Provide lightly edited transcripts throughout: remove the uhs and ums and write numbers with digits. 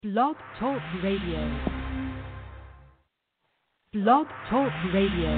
Blog Talk Radio. Blog Talk Radio.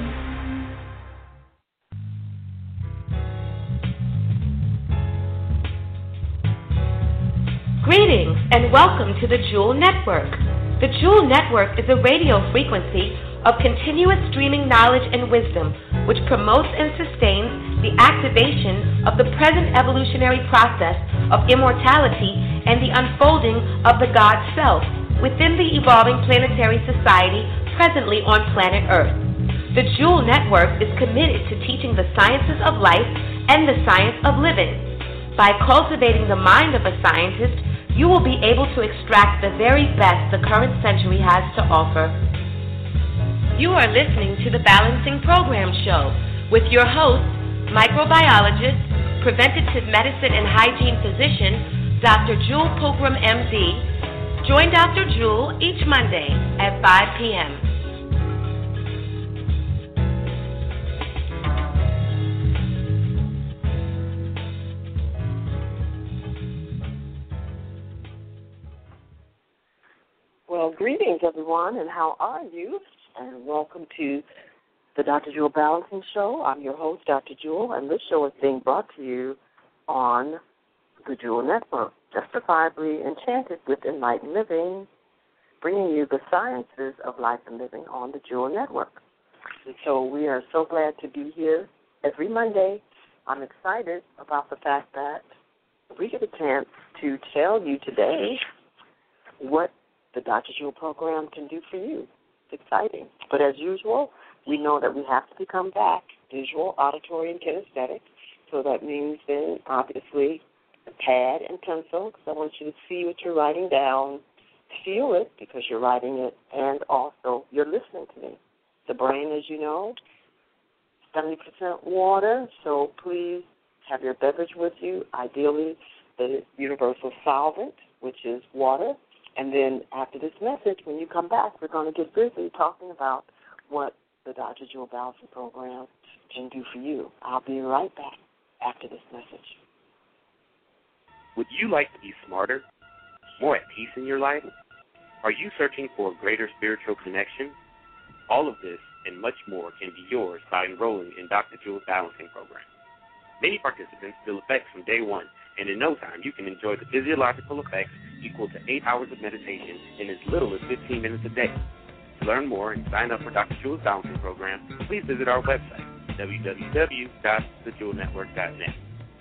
Greetings and welcome to the Jewel Network. The Jewel Network is a radio frequency of continuous streaming knowledge and wisdom which promotes and sustains the activation of the present evolutionary process of immortality and the unfolding of the God Self within the evolving planetary society presently on planet Earth. The Jewel Network is committed to teaching the sciences of life and the science of living. By cultivating the mind of a scientist, you will be able to extract the very best the current century has to offer. You are listening to the Balancing Program Show with your host, microbiologist, preventative medicine and hygiene physician, Dr. Jewel Pookrum, MD. Join Dr. Jewel each Monday at 5 p.m. Well, greetings, everyone, and how are you? And welcome to the Dr. Jewel Balancing Show. I'm your host, Dr. Jewel, and this show is being brought to you on the Jewel Network, justifiably enchanted with enlightened living, bringing you the sciences of life and living on the Jewel Network. And so we are so glad to be here every Monday. I'm excited about the fact that we get a chance to tell you today what the Dr. Jewel program can do for you. It's exciting. But as usual, we know that we have to become back visual, auditory, and kinesthetic. So that means then, obviously, a pad and pencil, because I want you to see what you're writing down, feel it because you're writing it, and also you're listening to me. The brain, as you know, 70% water, so please have your beverage with you, ideally the universal solvent, which is water. And then after this message, when you come back, we're going to get busy talking about what the Dr. Jewel Balancing Program can do for you. I'll be right back after this message. Would you like to be smarter, more at peace in your life? Are you searching for a greater spiritual connection? All of this and much more can be yours by enrolling in Dr. Jewel's Balancing Program. Many participants feel effects from day one, and in no time you can enjoy the physiological effects equal to 8 hours of meditation in as little as 15 minutes a day. To learn more and sign up for Dr. Jewel's Balancing Program, please visit our website, www.thejewelnetwork.net.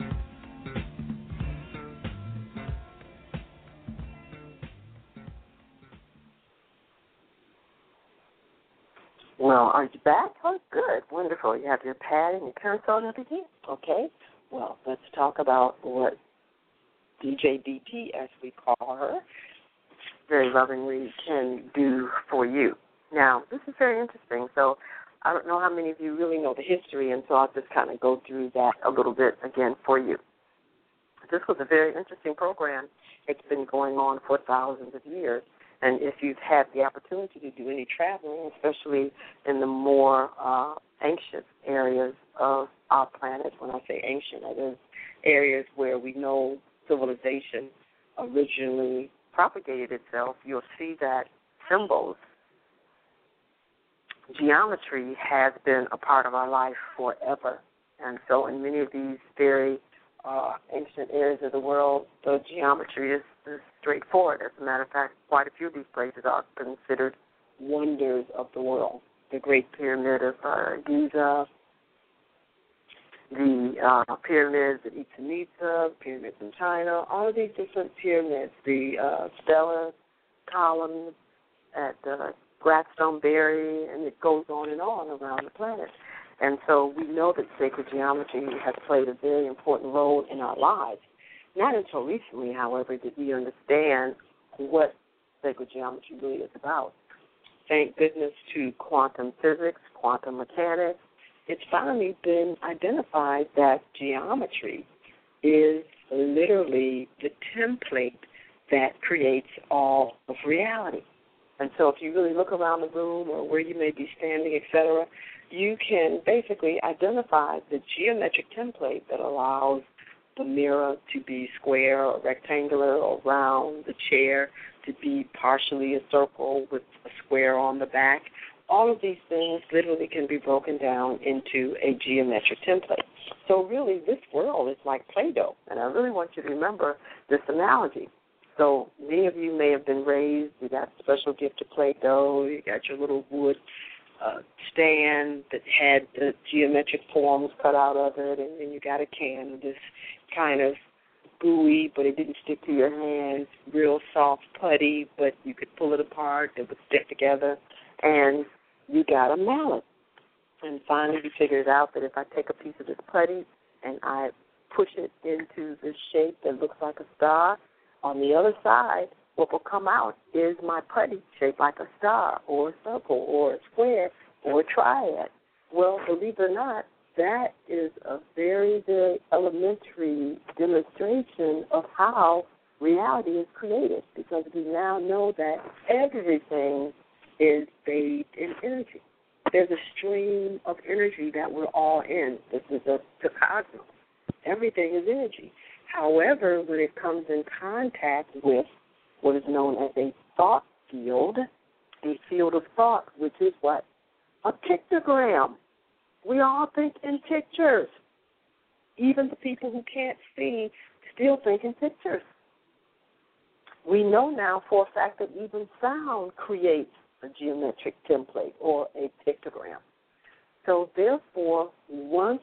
Well, are you back? Oh, good. Wonderful. You have your pad and your pencil and everything? Okay. Well, let's talk about what DJ DT, as we call her, very lovingly can do for you. Now, this is very interesting. So I don't know how many of you really know the history, and so I'll just kind of go through that a little bit again for you. This was a very interesting program. It's been going on for thousands of years. And if you've had the opportunity to do any traveling, especially in the more ancient areas of our planet, when I say ancient, that is areas where we know civilization originally propagated itself, you'll see that symbols, geometry has been a part of our life forever. And so in many of these very ancient areas of the world, the geometry is straightforward. As a matter of fact, quite a few of these places are considered wonders of the world. The Great Pyramid of Giza, the pyramids at Chichen Itza, pyramids in China, all of these different pyramids, the stellar columns at Glastonbury, and it goes on and on around the planet. And so we know that sacred geometry has played a very important role in our lives. Not until recently, however, did we understand what sacred geometry really is about. Thank goodness to quantum physics, quantum mechanics, it's finally been identified that geometry is literally the template that creates all of reality. And so if you really look around the room or where you may be standing, etc., you can basically identify the geometric template that allows the mirror to be square or rectangular or round, the chair to be partially a circle with a square on the back. All of these things literally can be broken down into a geometric template. So really, this world is like Play-Doh, and I really want you to remember this analogy. So many of you may have been raised, you got a special gift of Play-Doh, you got your little wood stand that had the geometric forms cut out of it, and then you got a can of this kind of gooey, but it didn't stick to your hands, real soft putty, but you could pull it apart, it would stick together, and you got a mallet. And finally you figured out that if I take a piece of this putty and I push it into this shape that looks like a star, on the other side, what will come out is my putty shaped like a star or a circle or a square or a triad. Well, believe it or not, that is a very, very elementary demonstration of how reality is created, because we now know that everything is bathed in energy. There's a stream of energy that we're all in. This is the cosmos. Everything is energy. However, when it comes in contact with what is known as a thought field, a field of thought, which is what? A pictogram. We all think in pictures. Even the people who can't see still think in pictures. We know now for a fact that even sound creates a geometric template or a pictogram. So therefore, once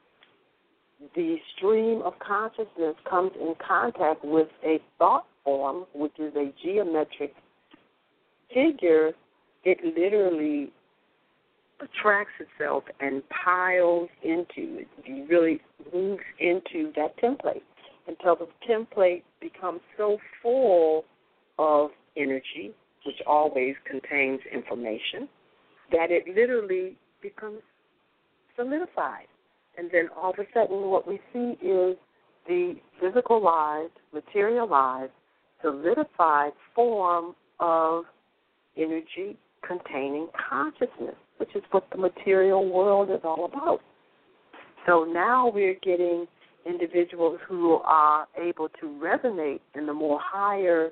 the stream of consciousness comes in contact with a thought form, which is a geometric figure, it literally attracts itself and piles into it. It really moves into that template until the template becomes so full of energy, which always contains information, that it literally becomes solidified. And then all of a sudden what we see is the physicalized, materialized, solidified form of energy containing consciousness, which is what the material world is all about. So now we're getting individuals who are able to resonate in the more higher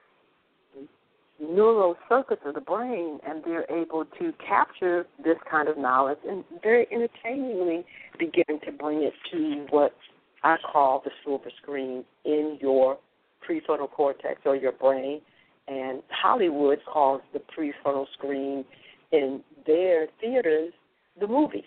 neural circuits of the brain, and they're able to capture this kind of knowledge and very entertainingly begin to bring it to what I call the silver screen in your prefrontal cortex or your brain, and Hollywood calls the prefrontal screen in their theaters the movies.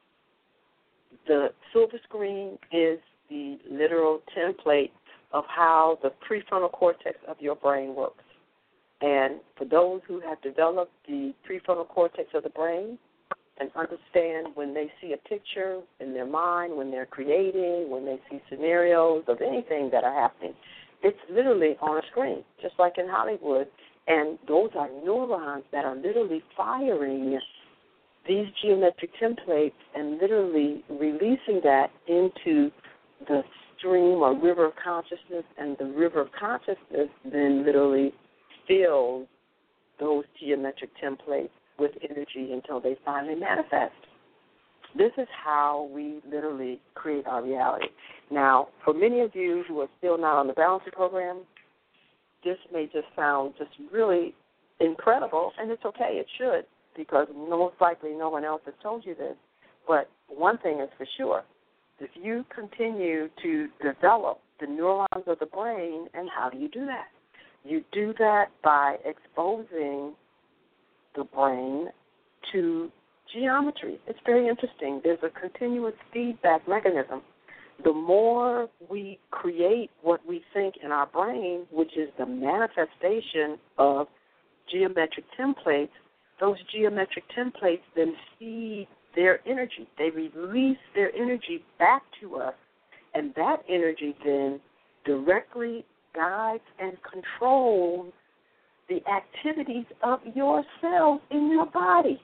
The silver screen is the literal template of how the prefrontal cortex of your brain works. And for those who have developed the prefrontal cortex of the brain and understand when they see a picture in their mind, when they're creating, when they see scenarios of anything that are happening, it's literally on a screen, just like in Hollywood. And those are neurons that are literally firing these geometric templates and literally releasing that into the stream or river of consciousness, and the river of consciousness then literally fills those geometric templates with energy until they finally manifest. This is how we literally create our reality. Now, for many of you who are still not on the balancing program, this may just sound just really incredible, and it's okay, it should, because most likely no one else has told you this. But one thing is for sure, if you continue to develop the neurons of the brain, and how do you do that? You do that by exposing the brain to geometry. It's very interesting. There's a continuous feedback mechanism. The more we create what we think in our brain, which is the manifestation of geometric templates, those geometric templates then feed their energy. They release their energy back to us, and that energy then directly guides and controls the activities of your cells in your body.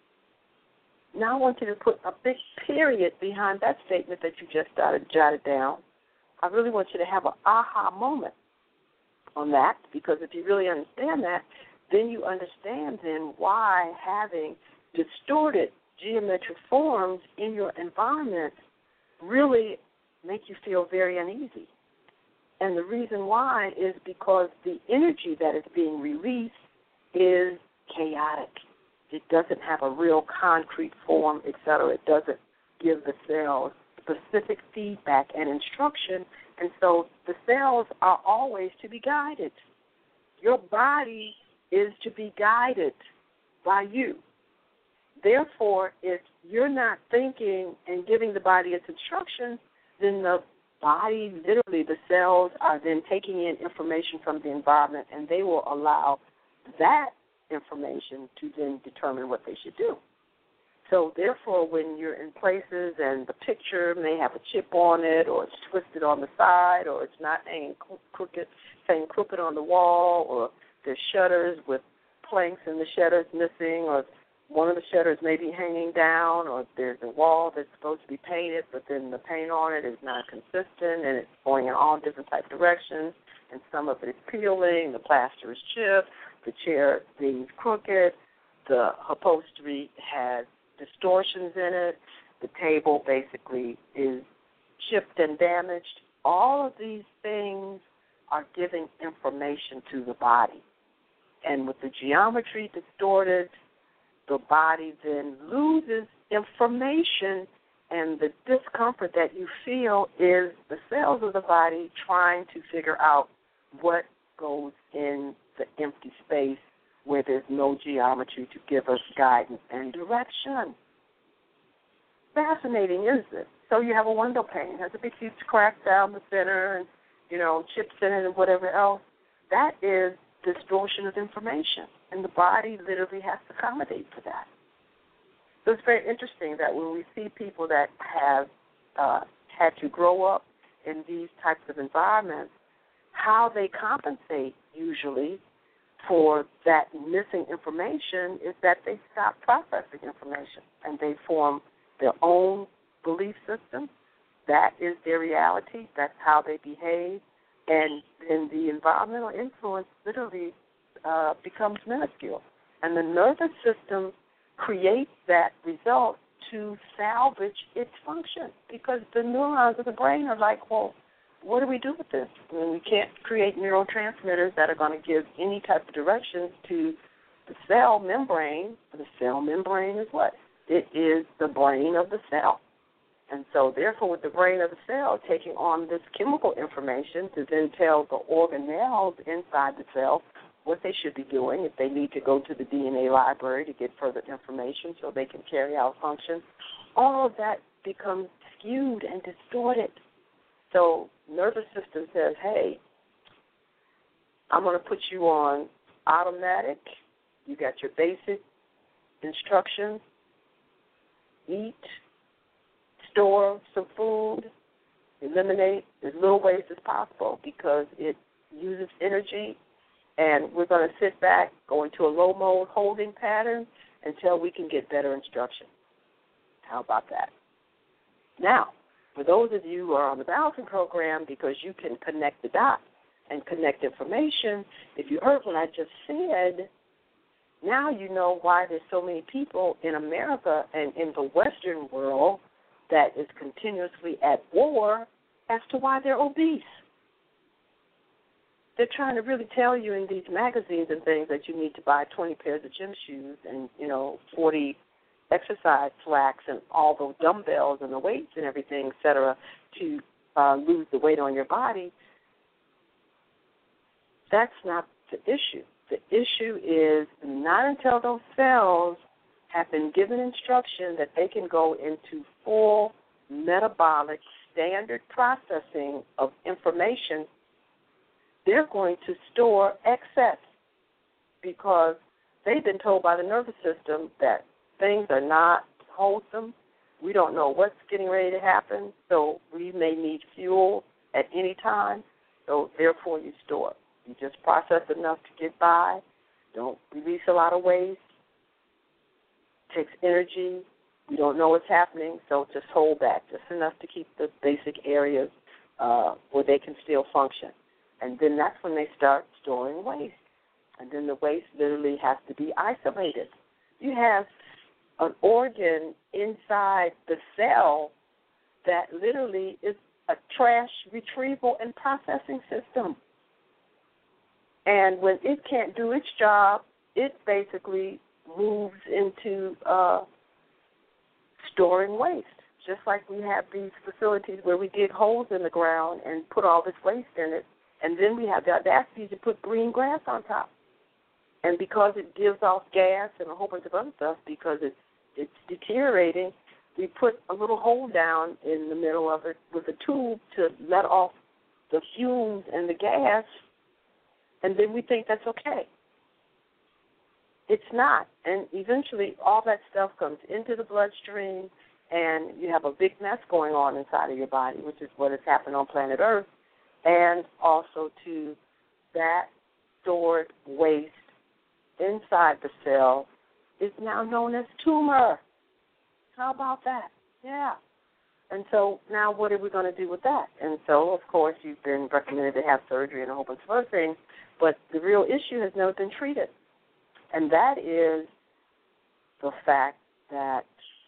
Now I want you to put a big period behind that statement that you just jotted down. I really want you to have an aha moment on that, because if you really understand that, then you understand then why having distorted geometric forms in your environment really make you feel very uneasy. And the reason why is because the energy that is being released is chaotic. It doesn't have a real concrete form, et cetera. It doesn't give the cells specific feedback and instruction, and so the cells are always to be guided. Your body is to be guided by you. Therefore, if you're not thinking and giving the body its instructions, then the body, literally the cells, are then taking in information from the environment, and they will allow that information to then determine what they should do. So therefore, when you're in places and the picture may have a chip on it, or it's twisted on the side, or it's not hanging crooked on the wall, or there's shutters with planks and the shutters missing, or one of the shutters may be hanging down, or there's a wall that's supposed to be painted, but then the paint on it is not consistent, and it's going in all different type of directions, and some of it is peeling, the plaster is chipped, the chair being crooked, the upholstery has distortions in it, the table basically is chipped and damaged. All of these things are giving information to the body. And with the geometry distorted, the body then loses information, and the discomfort that you feel is the cells of the body trying to figure out what goes in the empty space where there's no geometry to give us guidance and direction. Fascinating, isn't it? So you have a window pane, it has a big huge crack down the center and, chips in it and whatever else. That is distortion of information, and the body literally has to accommodate for that. So it's very interesting that when we see people that have had to grow up in these types of environments, how they compensate usually for that missing information is that they stop processing information and they form their own belief system. That is their reality. That's how they behave. And then the environmental influence literally becomes minuscule. And the nervous system creates that result to salvage its function, because the neurons of the brain are like, well, what do we do with this? I mean, we can't create neurotransmitters that are going to give any type of directions to the cell membrane. The cell membrane is what? It is the brain of the cell. And so, therefore, with the brain of the cell taking on this chemical information to then tell the organelles inside the cell what they should be doing, if they need to go to the DNA library to get further information so they can carry out functions, all of that becomes skewed and distorted. So nervous system says, hey, I'm going to put you on automatic. You got your basic instructions. Eat, store some food, eliminate as little waste as possible because it uses energy, and we're going to sit back, go into a low mode holding pattern until we can get better instruction. How about that? Now, for those of you who are on the balancing program, because you can connect the dots and connect information, if you heard what I just said, now you know why there's so many people in America and in the Western world that is continuously at war as to why they're obese. They're trying to really tell you in these magazines and things that you need to buy 20 pairs of gym shoes and, 40 exercise slacks and all those dumbbells and the weights and everything, et cetera, to lose the weight on your body. That's not the issue. The issue is not until those cells have been given instruction that they can go into full metabolic standard processing of information, they're going to store excess because they've been told by the nervous system that things are not wholesome. We don't know what's getting ready to happen, so we may need fuel at any time, so therefore you store. You just process enough to get by. Don't release a lot of waste. Takes energy. We don't know what's happening, so just hold back, just enough to keep the basic areas where they can still function. And then that's when they start storing waste. And then the waste literally has to be isolated. You have an organ inside the cell that literally is a trash retrieval and processing system. And when it can't do its job, it basically moves into storing waste. Just like we have these facilities where we dig holes in the ground and put all this waste in it, and then we have the audacity to put green grass on top. And because it gives off gas and a whole bunch of other stuff, because it's deteriorating, we put a little hole down in the middle of it with a tube to let off the fumes and the gas, and then we think that's okay. It's not. And eventually all that stuff comes into the bloodstream, and you have a big mess going on inside of your body, which is what has happened on planet Earth, and also to that stored waste inside the cell is now known as tumor. How about that? Yeah. And so now what are we going to do with that? And so, of course, you've been recommended to have surgery and a whole bunch of other things, but the real issue has never been treated. And that is the fact that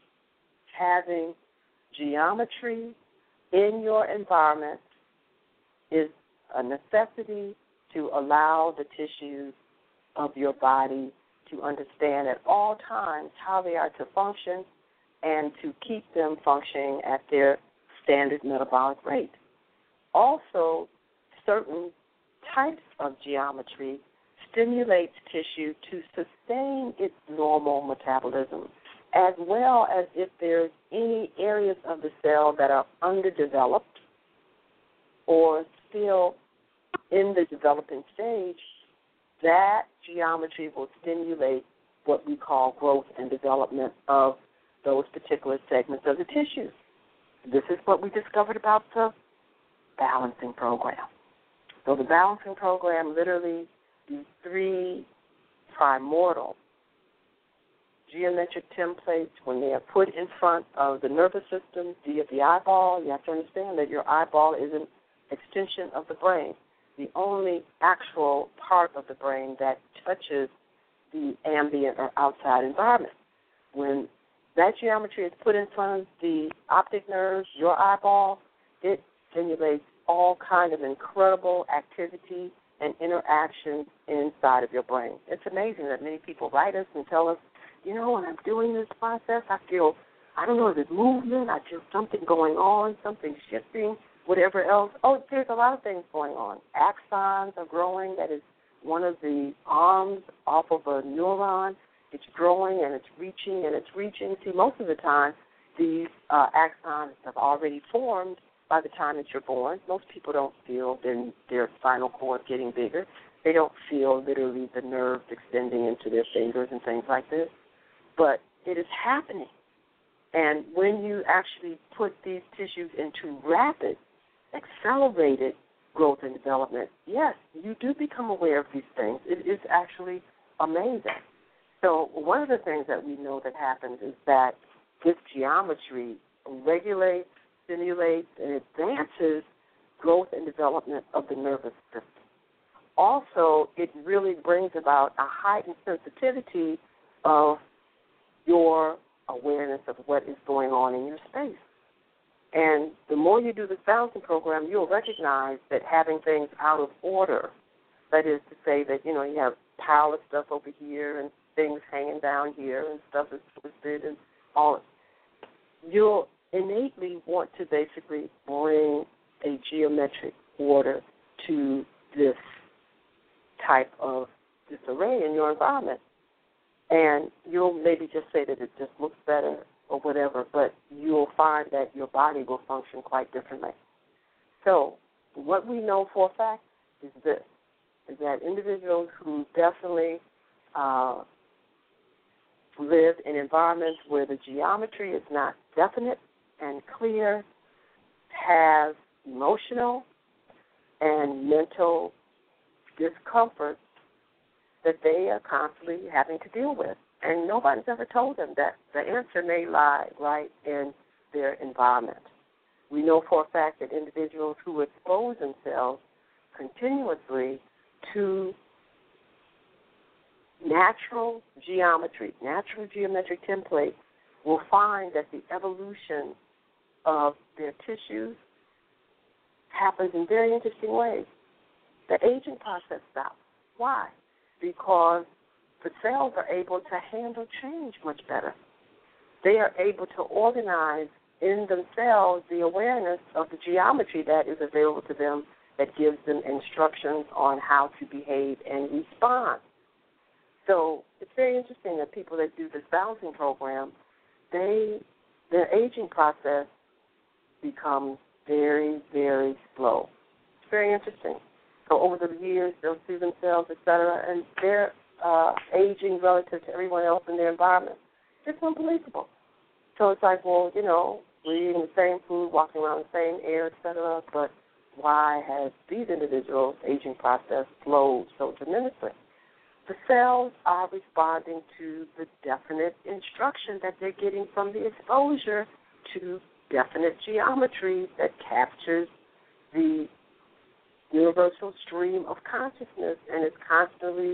having geometry in your environment is a necessity to allow the tissues of your body to understand at all times how they are to function and to keep them functioning at their standard metabolic rate. Also, certain types of geometry stimulates tissue to sustain its normal metabolism, as well as if there's any areas of the cell that are underdeveloped or still in the developing stage, that geometry will stimulate what we call growth and development of those particular segments of the tissues. This is what we discovered about the balancing program. So the balancing program, literally these three primordial geometric templates, when they are put in front of the nervous system via the eyeball, you have to understand that your eyeball is an extension of the brain, the only actual part of the brain that touches the ambient or outside environment. When that geometry is put in front of the optic nerves, your eyeball, it stimulates all kind of incredible activity and interaction inside of your brain. It's amazing that many people write us and tell us, you know, when I'm doing this process, I feel, I don't know, there's movement, I feel something going on, something shifting, whatever else. Oh, there's a lot of things going on. Axons are growing. That is one of the arms off of a neuron. It's growing and it's reaching and it's reaching. See, most of the time, these axons have already formed by the time that you're born. Most people don't feel their spinal cord getting bigger. They don't feel literally the nerves extending into their fingers and things like this. But it is happening. And when you actually put these tissues into rapid, accelerated growth and development, yes, you do become aware of these things. It is actually amazing. So one of the things that we know that happens is that this geometry regulates, stimulates, and advances growth and development of the nervous system. Also, it really brings about a heightened sensitivity of your awareness of what is going on in your space. And the more you do this balancing program, you'll recognize that having things out of order, that is to say that, you know, you have a pile of stuff over here and things hanging down here and stuff is twisted and all, you'll innately want to basically bring a geometric order to this type of disarray in your environment. And you'll maybe just say that it just looks better or whatever, but you'll find that your body will function quite differently. So what we know for a fact is this, is that individuals who definitely live in environments where the geometry is not definite and clear have emotional and mental discomfort that they are constantly having to deal with. And nobody's ever told them that the answer may lie right in their environment. We know for a fact that individuals who expose themselves continuously to natural geometry, natural geometric templates, will find that the evolution of their tissues happens in very interesting ways. The aging process stops. Why? Because the cells are able to handle change much better. They are able to organize in themselves the awareness of the geometry that is available to them that gives them instructions on how to behave and respond. So it's very interesting that people that do this balancing program, their aging process becomes very, very slow. It's very interesting. So over the years, they'll see themselves, et cetera, and they're aging relative to everyone else in their environment. It's unbelievable. So it's like, well, you know, we're eating the same food, walking around the same air, et cetera, but why has these individuals' aging process slowed so tremendously? The cells are responding to the definite instruction that they're getting from the exposure to definite geometry that captures the universal stream of consciousness and is constantly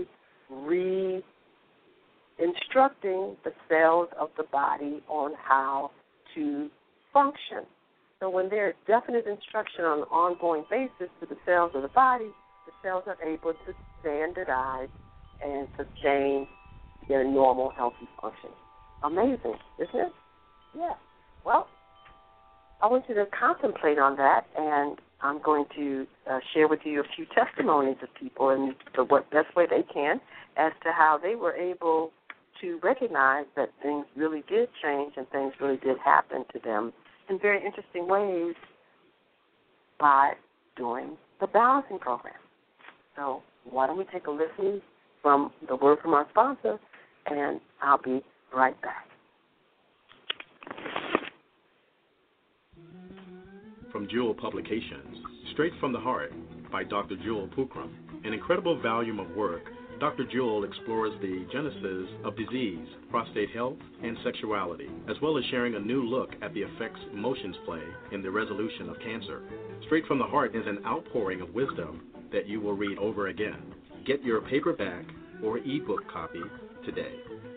re-instructing the cells of the body on how to function. So when there's definite instruction on an ongoing basis to the cells of the body, the cells are able to standardize and sustain their normal, healthy function. Amazing, isn't it? Yeah. Well, I want you to contemplate on that, and I'm going to share with you a few testimonies of people in the best way they can as to how they were able to recognize that things really did change and things really did happen to them in very interesting ways by doing the balancing program. So why don't we take a listen from the word from our sponsor, and I'll be right back. From Jewel Publications, Straight from the Heart by Dr. Jewel Pookrum, an incredible volume of work. Dr. Jewel explores the genesis of disease, prostate health, and sexuality, as well as sharing a new look at the effects emotions play in the resolution of cancer. Straight from the Heart is an outpouring of wisdom that you will read over again. Get your paperback or ebook copy today.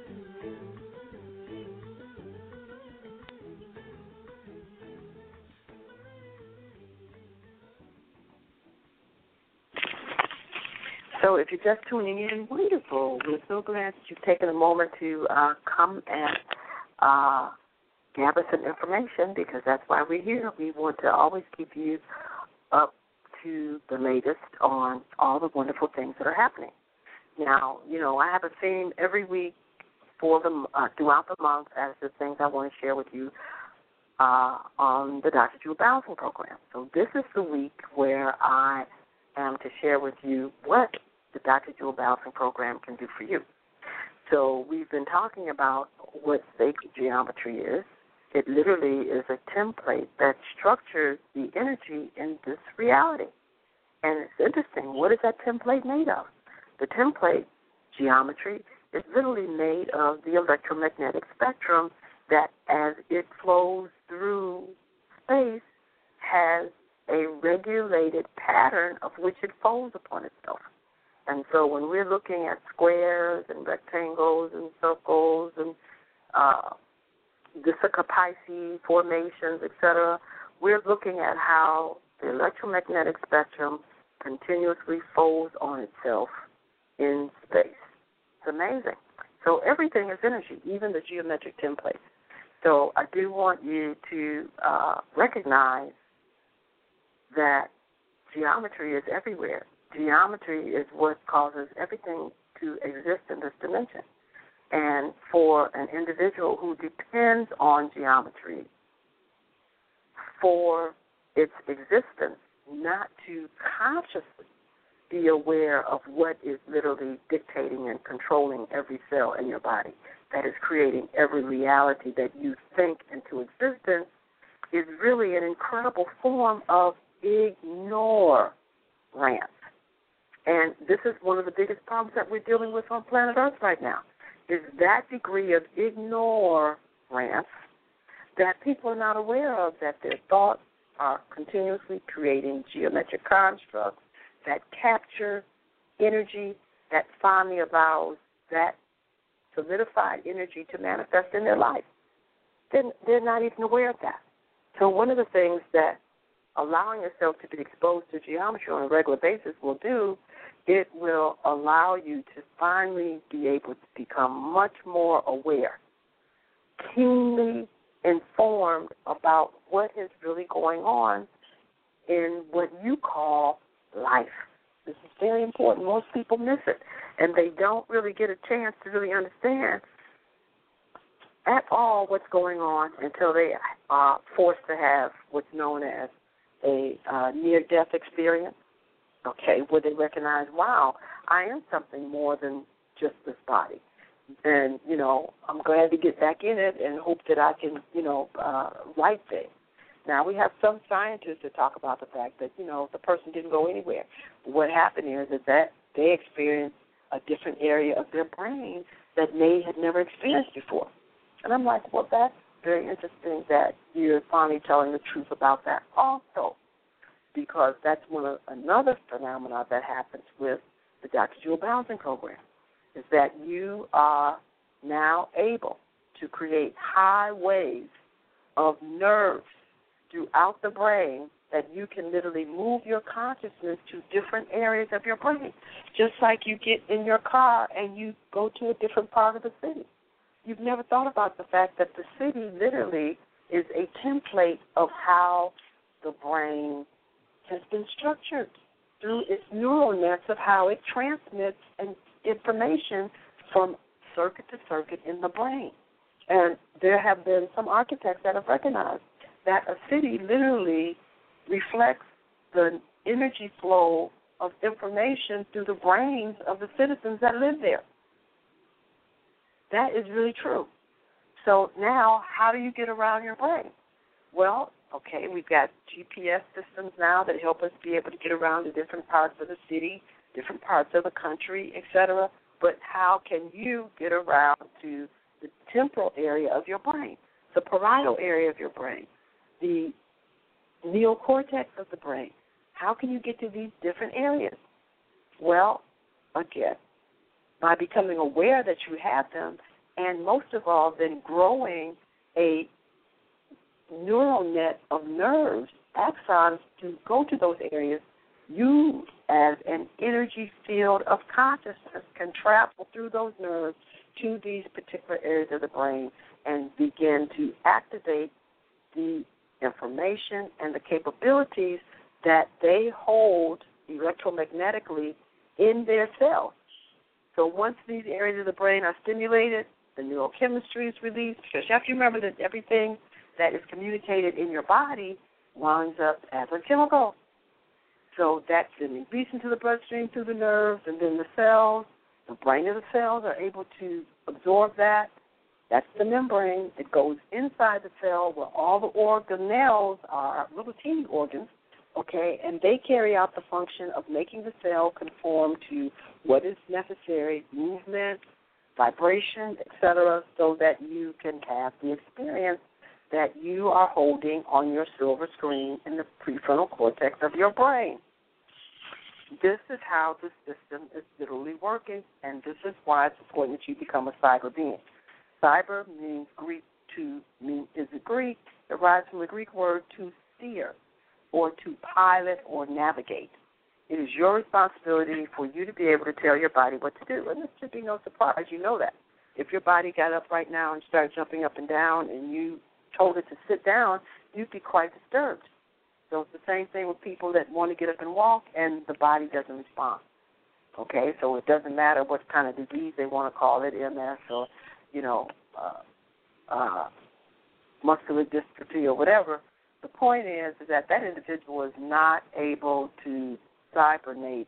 So if you're just tuning in, wonderful. We're so glad that you've taken a moment to come and gather some information, because that's why we're here. We want to always keep you up to the latest on all the wonderful things that are happening. Now, you know, I have a theme every week for throughout the month as the things I want to share with you on the Dr. Jewel Balancing Program. So this is the week where I am to share with you what the Dr. Jewel Balancing Program can do for you. So we've been talking about what sacred geometry is. It literally is a template that structures the energy in this reality. And it's interesting, what is that template made of? The template geometry is literally made of the electromagnetic spectrum that, as it flows through space, has a regulated pattern of which it folds upon itself. And so when we're looking at squares and rectangles and circles and the Pisces formations, etc., we're looking at how the electromagnetic spectrum continuously folds on itself in space. It's amazing. So everything is energy, even the geometric templates. So I do want you to recognize that geometry is everywhere. Geometry is what causes everything to exist in this dimension. And for an individual who depends on geometry for its existence, not to consciously be aware of what is literally dictating and controlling every cell in your body, that is creating every reality that you think into existence, is really an incredible form of ignorance. And this is one of the biggest problems that we're dealing with on planet Earth right now, is that degree of ignorance that people are not aware of, that their thoughts are continuously creating geometric constructs that capture energy that finally allows that solidified energy to manifest in their life. They're not even aware of that. So one of the things that allowing yourself to be exposed to geometry on a regular basis will do, it will allow you to finally be able to become much more aware, keenly informed about what is really going on in what you call life. This is very important. Most people miss it, and they don't really get a chance to really understand at all what's going on until they are forced to have what's known as a near-death experience, okay, where they recognize, wow, I am something more than just this body. And, you know, I'm glad to get back in it and hope that I can, you know, right things. Now, we have some scientists that talk about the fact that, you know, the person didn't go anywhere. But what happened is that they experienced a different area of their brain that they had never experienced before. And I'm like, well, that's very interesting that you're finally telling the truth about that also, because that's another phenomenon that happens with the Dr. Jewel Balancing Program, is that you are now able to create highways of nerves throughout the brain that you can literally move your consciousness to different areas of your brain, just like you get in your car and you go to a different part of the city. You've never thought about the fact that the city literally is a template of how the brain has been structured through its neural nets of how it transmits information from circuit to circuit in the brain. And there have been some architects that have recognized that a city literally reflects the energy flow of information through the brains of the citizens that live there. That is really true. So now, how do you get around your brain? Well, okay, we've got GPS systems now that help us be able to get around to different parts of the city, different parts of the country, etc. But how can you get around to the temporal area of your brain, the parietal area of your brain, the neocortex of the brain? How can you get to these different areas? Well, again, by becoming aware that you have them, and most of all, then growing a neural net of nerves, axons, to go to those areas, you, as an energy field of consciousness, can travel through those nerves to these particular areas of the brain and begin to activate the information and the capabilities that they hold electromagnetically in their cells. So once these areas of the brain are stimulated, the neurochemistry is released, because you have to remember that everything that is communicated in your body winds up as a chemical. So that's then released into the bloodstream through the nerves, and then the cells, the brain of the cells are able to absorb that. That's the membrane. It goes inside the cell where all the organelles are, little teeny organs, okay, and they carry out the function of making the cell conform to what is necessary, movement, vibration, etc., so that you can have the experience that you are holding on your silver screen in the prefrontal cortex of your brain. This is how the system is literally working, and this is why it's important that you become a cyber being. Cyber means Greek. It derives from the Greek word to steer, or to pilot or navigate. It is your responsibility for you to be able to tell your body what to do. And this should be no surprise. You know that. If your body got up right now and started jumping up and down and you told it to sit down, you'd be quite disturbed. So it's the same thing with people that want to get up and walk and the body doesn't respond. Okay, so it doesn't matter what kind of disease they want to call it, MS or, muscular dystrophy or whatever. The point is that individual is not able to cybernate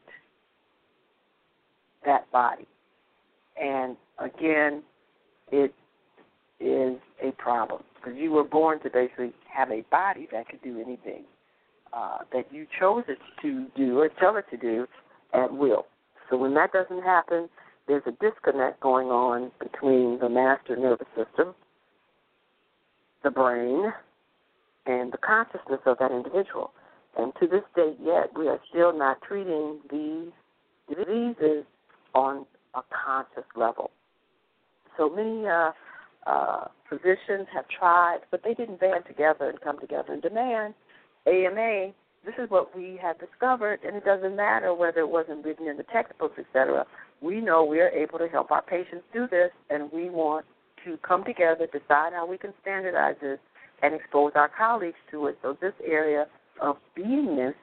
that body. And, again, it is a problem because you were born to basically have a body that could do anything that you chose it to do or tell it to do at will. So when that doesn't happen, there's a disconnect going on between the master nervous system, the brain, and the consciousness of that individual. And to this date yet, we are still not treating these diseases on a conscious level. So many physicians have tried, but they didn't band together and come together and demand AMA, this is what we have discovered, and it doesn't matter whether it wasn't written in the textbooks, etc. We know we are able to help our patients do this, and we want to come together, decide how we can standardize this, and expose our colleagues to it so this area of beingness,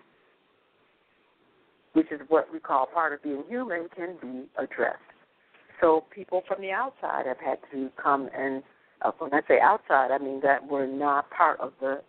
which is what we call part of being human, can be addressed. So people from the outside have had to come and, when I say outside, I mean that we're not part of the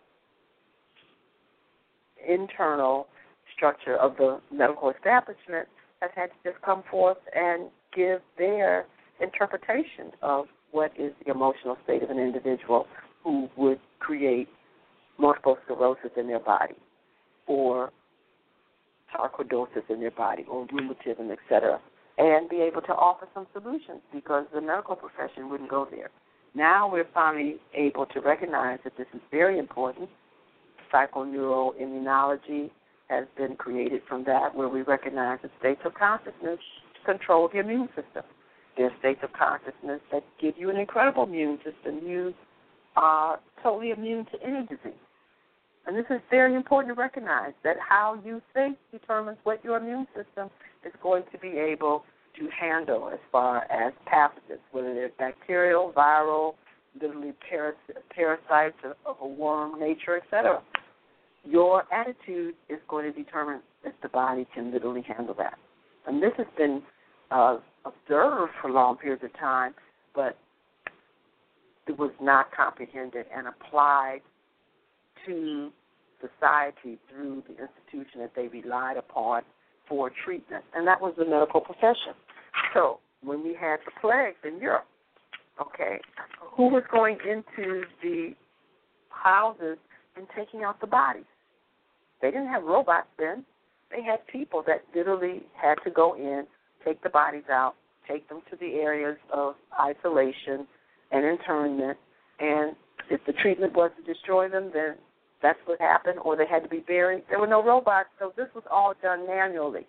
internal structure of the medical establishment, have had to just come forth and give their interpretation of what is the emotional state of an individual who would create multiple sclerosis in their body or sarcoidosis in their body or rheumatism, etc., and be able to offer some solutions because the medical profession wouldn't go there. Now we're finally able to recognize that this is very important. Psychoneuroimmunology has been created from that, where we recognize that states of consciousness control the immune system. There are states of consciousness that give you an incredible immune system. You are totally immune to any disease. And this is very important to recognize, that how you think determines what your immune system is going to be able to handle as far as pathogens, whether they're bacterial, viral, literally parasites of a worm nature, etc. Your attitude is going to determine if the body can literally handle that. And this has been observed for long periods of time, but it was not comprehended and applied to society through the institution that they relied upon for treatment, and that was the medical profession. So when we had the plagues in Europe, who was going into the houses and taking out the bodies? They didn't have robots then. They had people that literally had to go in, take the bodies out, take them to the areas of isolation and internment, and if the treatment was to destroy them, then that's what happened, or they had to be buried. There were no robots, so this was all done manually.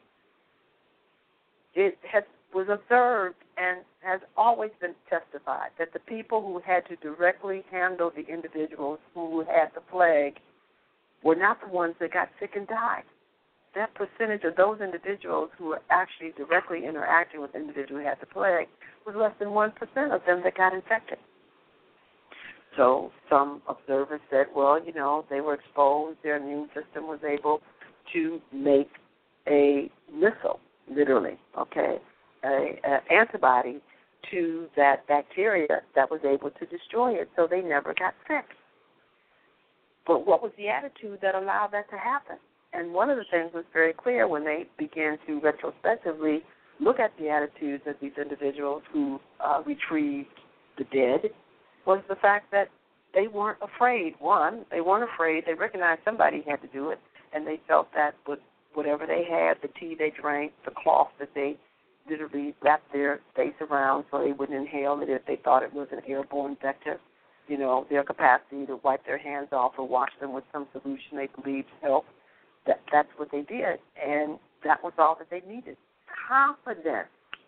It was observed and has always been testified that the people who had to directly handle the individuals who had the plague were not the ones that got sick and died. That percentage of those individuals who were actually directly interacting with individuals who had the plague was less than 1% of them that got infected. So some observers said, well, they were exposed, their immune system was able to make a missile, literally, an antibody to that bacteria that was able to destroy it, so they never got sick. But what was the attitude that allowed that to happen? And one of the things was very clear when they began to retrospectively look at the attitudes of these individuals who retrieved the dead, was the fact that they weren't afraid. One, they weren't afraid. They recognized somebody had to do it, and they felt that with whatever they had, the tea they drank, the cloth that they literally wrapped their face around so they wouldn't inhale it if they thought it was an airborne vector, their capacity to wipe their hands off or wash them with some solution they believed helped, that's what they did, and that was all that they needed. Confidence.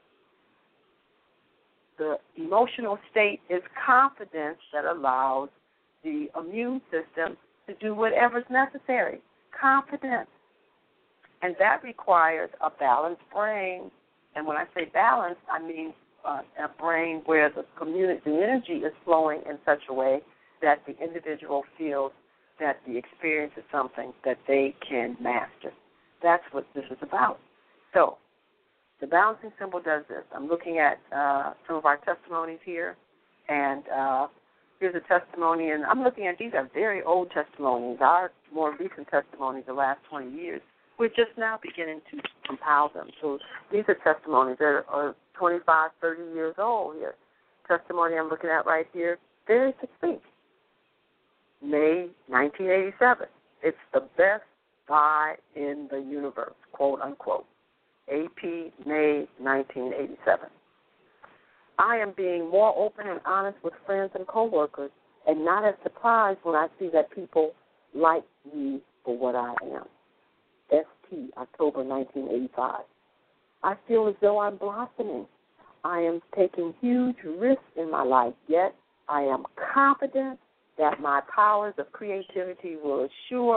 The emotional state is confidence that allows the immune system to do whatever's necessary. Confidence. And that requires a balanced brain. And when I say balanced, I mean a brain where the energy is flowing in such a way that the individual feels that the experience is something that they can master. That's what this is about. So the balancing symbol does this. I'm looking at some of our testimonies here, and here's a testimony, and I'm looking at, these are very old testimonies. Our more recent testimonies, the last 20 years, we're just now beginning to compile them. So these are testimonies that are 25, 30 years old here. Testimony I'm looking at right here, very succinct. May 1987. It's the best buy in the universe, quote unquote. AP, May 1987. I am being more open and honest with friends and coworkers, and not as surprised when I see that people like me for what I am. ST, October 1985. I feel as though I'm blossoming. I am taking huge risks in my life, yet I am confident that my powers of creativity will assure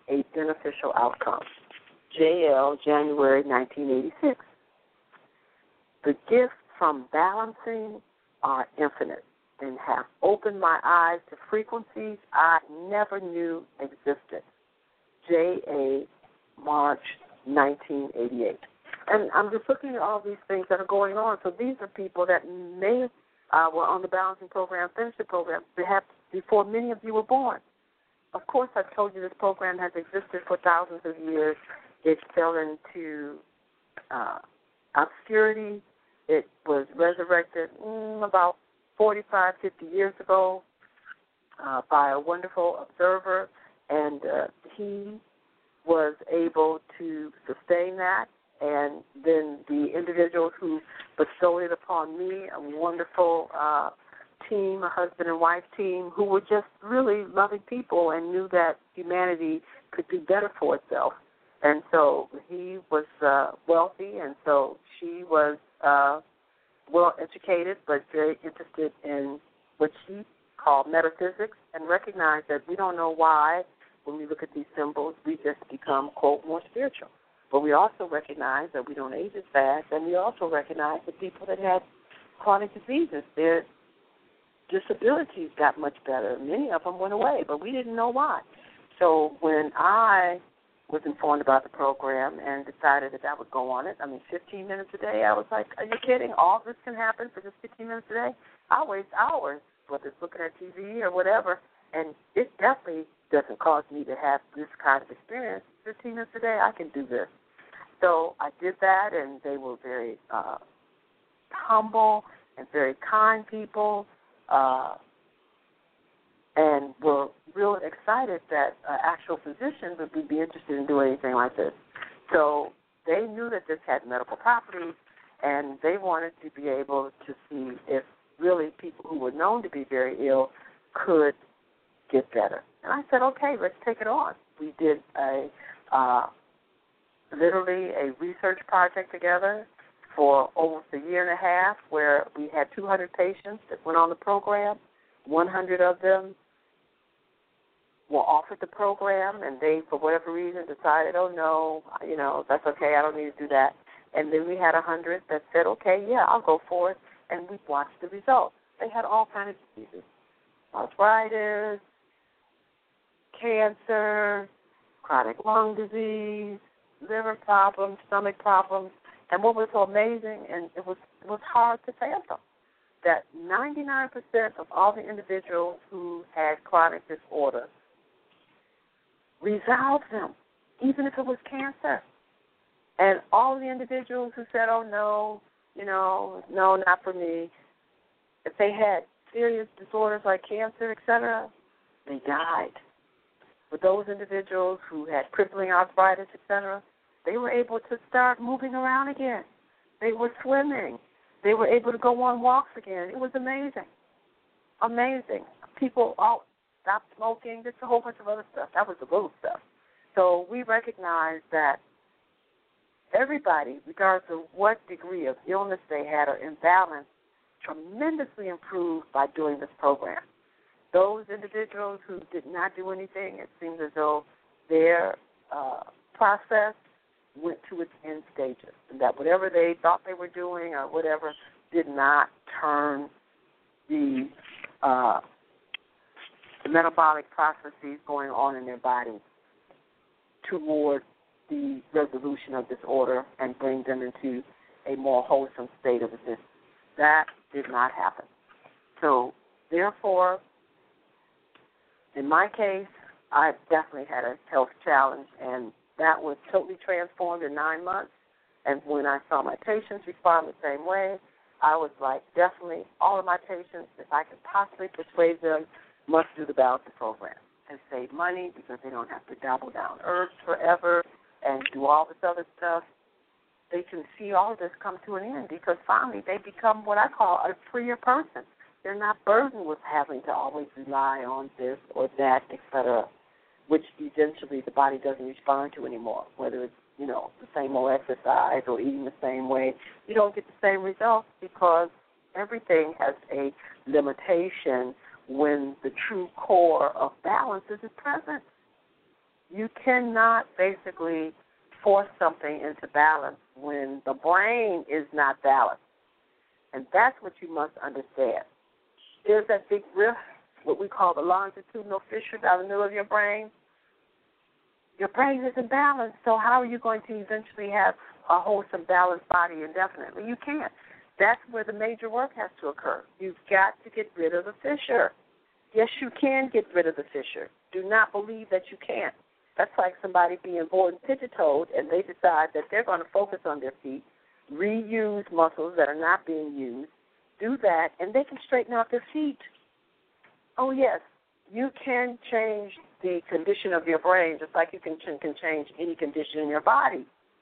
a beneficial outcome. JL, January 1986. The gifts from balancing are infinite and have opened my eyes to frequencies I never knew existed. J.A., March 1988. And I'm just looking at all these things that are going on. So these are people that may were on the balancing program, finished the program, perhaps before many of you were born. Of course, I've told you this program has existed for thousands of years. It fell into obscurity. It was resurrected about 45, 50 years ago by a wonderful observer, and he was able to sustain that. And then the individuals who bestowed it upon me, a wonderful team, a husband and wife team, who were just really loving people and knew that humanity could do better for itself. And so he was wealthy, and so she was well-educated, but very interested in what she called metaphysics, and recognized that we don't know why, when we look at these symbols, we just become, quote, more spiritual. But we also recognize that we don't age as fast, and we also recognize that people that had chronic diseases, their disabilities got much better. Many of them went away, but we didn't know why. So when I was informed about the program and decided that I would go on it, 15 minutes a day, I was like, are you kidding? All this can happen for just 15 minutes a day? I waste hours, whether it's looking at TV or whatever, and it definitely doesn't cause me to have this kind of experience. 15 minutes a day, I can do this. So I did that, and they were very humble and very kind people, and were real excited that actual physicians would be interested in doing anything like this. So they knew that this had medical properties, and they wanted to be able to see if really people who were known to be very ill could get better. And I said, okay, let's take it on. We did literally a research project together for almost a year and a half, where we had 200 patients that went on the program. 100 of them were offered the program, and they, for whatever reason, decided, oh, no, that's okay, I don't need to do that. And then we had 100 that said, okay, yeah, I'll go for it, and we watched the results. They had all kinds of diseases: arthritis, cancer, chronic lung disease, liver problems, stomach problems. And what was so amazing, and it was hard to fathom, that 99% of all the individuals who had chronic disorder resolved them, even if it was cancer. And all the individuals who said, oh, no, no, not for me, if they had serious disorders like cancer, etc., they died. But those individuals who had crippling arthritis, etc., they were able to start moving around again. They were swimming. They were able to go on walks again. It was amazing. Amazing. People all stopped smoking, just a whole bunch of other stuff. That was the little stuff. So we recognized that everybody, regardless of what degree of illness they had or imbalance, tremendously improved by doing this program. Those individuals who did not do anything, it seems as though their process went to its end stages, and that whatever they thought they were doing or whatever did not turn the metabolic processes going on in their body toward the resolution of disorder and bring them into a more wholesome state of existence. That did not happen. So, therefore, in my case, I definitely had a health challenge, and that was totally transformed in 9 months. And when I saw my patients respond the same way, I was like, definitely all of my patients, if I could possibly persuade them, must do the balancing program and save money because they don't have to dabble down herbs forever and do all this other stuff. They can see all of this come to an end because finally they become what I call a freer person. They're not burdened with having to always rely on this or that, et cetera, which eventually the body doesn't respond to anymore, whether it's, the same old exercise or eating the same way. You don't get the same results because everything has a limitation when the true core of balance isn't present. You cannot basically force something into balance when the brain is not balanced. And that's what you must understand. There's that big rift, what we call the longitudinal fissure down the middle of your brain. Your brain isn't balanced, so how are you going to eventually have a wholesome, balanced body indefinitely? You can't. That's where the major work has to occur. You've got to get rid of the fissure. Yes, you can get rid of the fissure. Do not believe that you can't. That's like somebody being born pigeon-toed and they decide that they're going to focus on their feet, reuse muscles that are not being used, do that, and they can straighten out their feet. Oh, yes, you can change the condition of your brain just like you can change any condition in your body.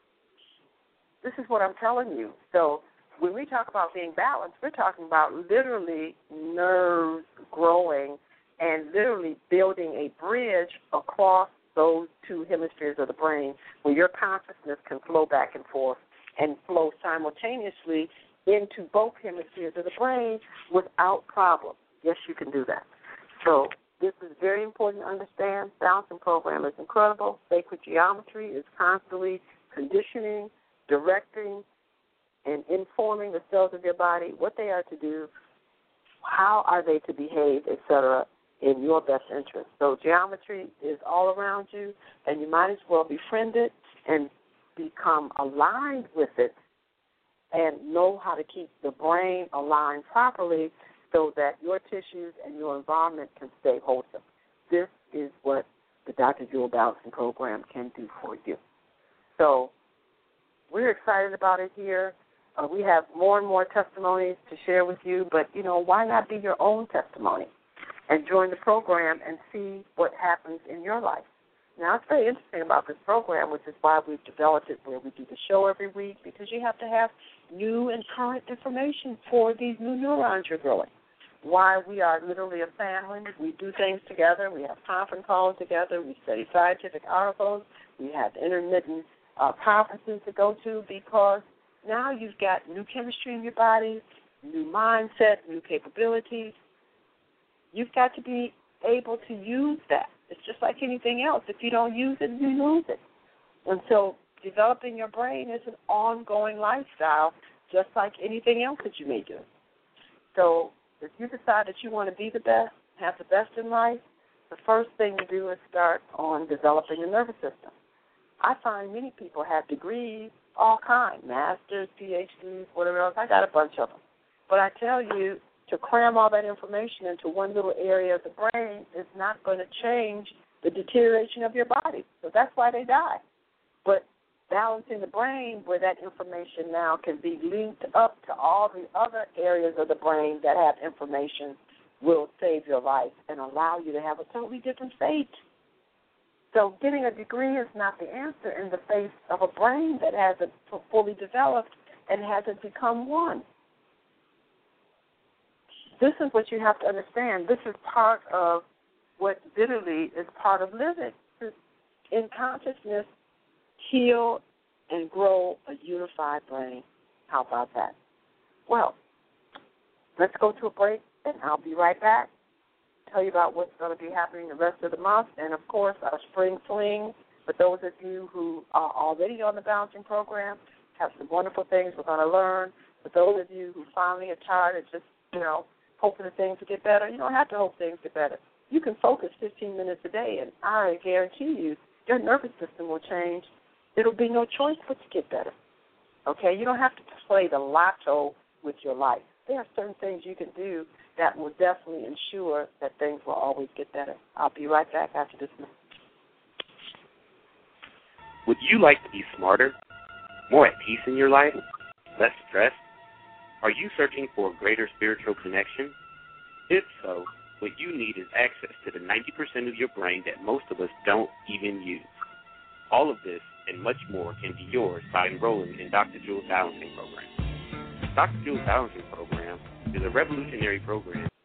This is what I'm telling you. So when we talk about being balanced, we're talking about literally nerves growing and literally building a bridge across those two hemispheres of the brain where your consciousness can flow back and forth and flow simultaneously into both hemispheres of the brain without problem. Yes, you can do that. So this is very important to understand. Balancing program is incredible. Sacred geometry is constantly conditioning, directing, and informing the cells of your body what they are to do, how are they to behave, etc., in your best interest. So geometry is all around you, and you might as well befriend it and become aligned with it and know how to keep the brain aligned properly so that your tissues and your environment can stay wholesome. This is what the Dr. Jewel Balancing Program can do for you. So we're excited about it here. We have more and more testimonies to share with you, but, why not be your own testimony and join the program and see what happens in your life? Now, it's very interesting about this program, which is why we've developed it where we do the show every week, because you have to have new and current information for these new neurons you're growing. Why we are literally a family. We do things together. We have conference calls together. We study scientific articles. We have intermittent conferences to go to because now you've got new chemistry in your body, new mindset, new capabilities. You've got to be able to use that. It's just like anything else. If you don't use it, you lose it. And so developing your brain is an ongoing lifestyle, just like anything else that you may do. So if you decide that you want to be the best, have the best in life, the first thing to do is start on developing the nervous system. I find many people have degrees, all kinds, masters, PhDs, whatever else. I got a bunch of them. But I tell you, to cram all that information into one little area of the brain is not going to change the deterioration of your body. So that's why they die. But balancing the brain where that information now can be linked up to all the other areas of the brain that have information will save your life and allow you to have a totally different fate. So getting a degree is not the answer in the face of a brain that hasn't fully developed and hasn't become one. This is what you have to understand. This is part of what literally is part of living. In consciousness, heal and grow a unified brain. How about that? Well, let's go to a break, and I'll be right back. Tell you about what's going to be happening the rest of the month, and, of course, our spring fling. For those of you who are already on the balancing program, have some wonderful things we're going to learn. For those of you who finally are tired of just, hoping that things will get better, you don't have to hope things get better. You can focus 15 minutes a day, and I guarantee you your nervous system will change. It'll be no choice but to get better. Okay? You don't have to play the lotto with your life. There are certain things you can do that will definitely ensure that things will always get better. I'll be right back after this minute. Would you like to be smarter, more at peace in your life, less stressed? Are you searching for a greater spiritual connection? If so, what you need is access to the 90% of your brain that most of us don't even use. All of this and much more can be yours by enrolling in Dr. Jewel's Balancing Program. Dr. Jewel's Balancing Program is a revolutionary program